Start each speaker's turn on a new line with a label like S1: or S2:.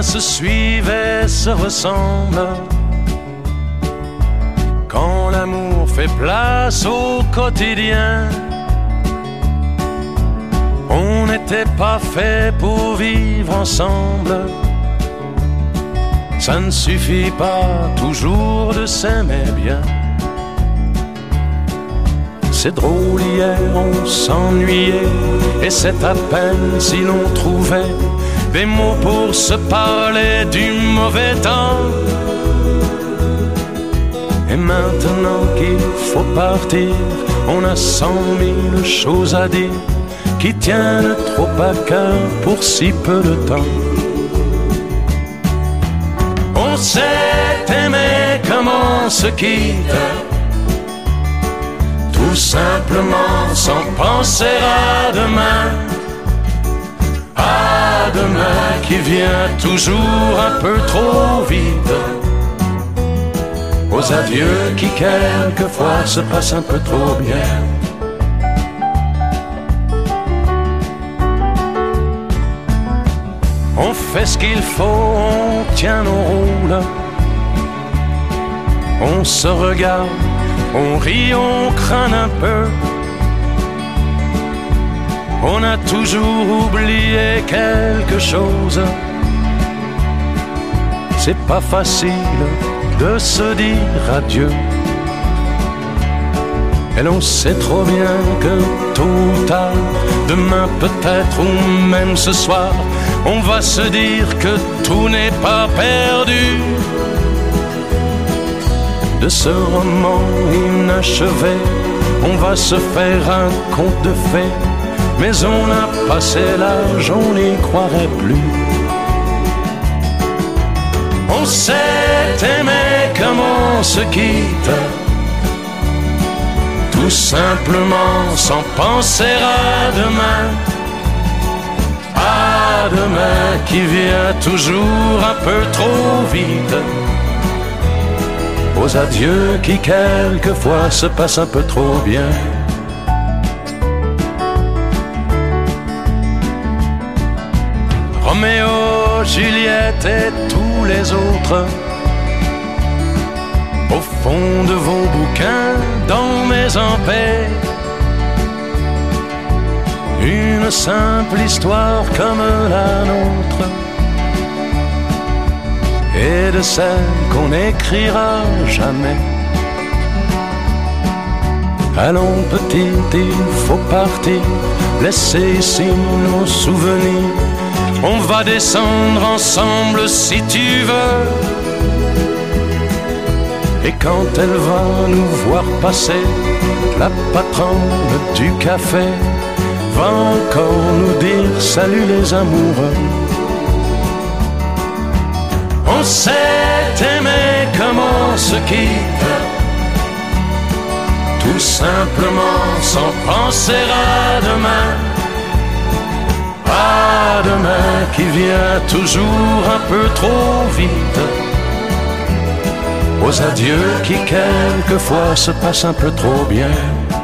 S1: chacun se suivent et se ressemble. Quand l'amour fait place au quotidien, on n'était pas fait pour vivre ensemble. Ça ne suffit pas toujours de s'aimer bien. C'est drôle, hier on s'ennuyait, et c'est à peine si l'on trouvait des mots pour se parler du mauvais temps. Et maintenant qu'il faut partir, on a 100 000 choses à dire qui tiennent trop à cœur pour si peu de temps. On s'est aimé comme on se quitte, tout simplement sans penser à demain. À demain qui vient toujours un peu trop vite, aux adieux qui quelquefois se passent un peu trop bien. On fait ce qu'il faut, on tient nos rôles, on se regarde, on rit, on craint un peu. On a toujours oublié quelque chose. C'est pas facile de se dire adieu. Et l'on sait trop bien que tôt ou tard, demain peut-être ou même ce soir, on va se dire que tout n'est pas perdu. De ce roman inachevé, on va se faire un conte de fées, mais on a passé l'âge, on n'y croirait plus. On s'est aimé comme on se quitte, tout simplement sans penser à demain. À demain qui vient toujours un peu trop vite, aux adieux qui quelquefois se passent un peu trop bien. Roméo, Juliette et tous les autres, au fond de vos bouquins, dans mes paix, une simple histoire comme la nôtre, et de celle qu'on n'écrira jamais. Allons petite, il faut partir, laisser ici nos souvenirs. On va descendre ensemble si tu veux. Et quand elle va nous voir passer, la patronne du café va encore nous dire salut les amoureux. On s'est aimé comme on se quitte, tout simplement sans penser à demain. À demain qui vient toujours un peu trop vite, aux adieux qui quelquefois se passent un peu trop bien.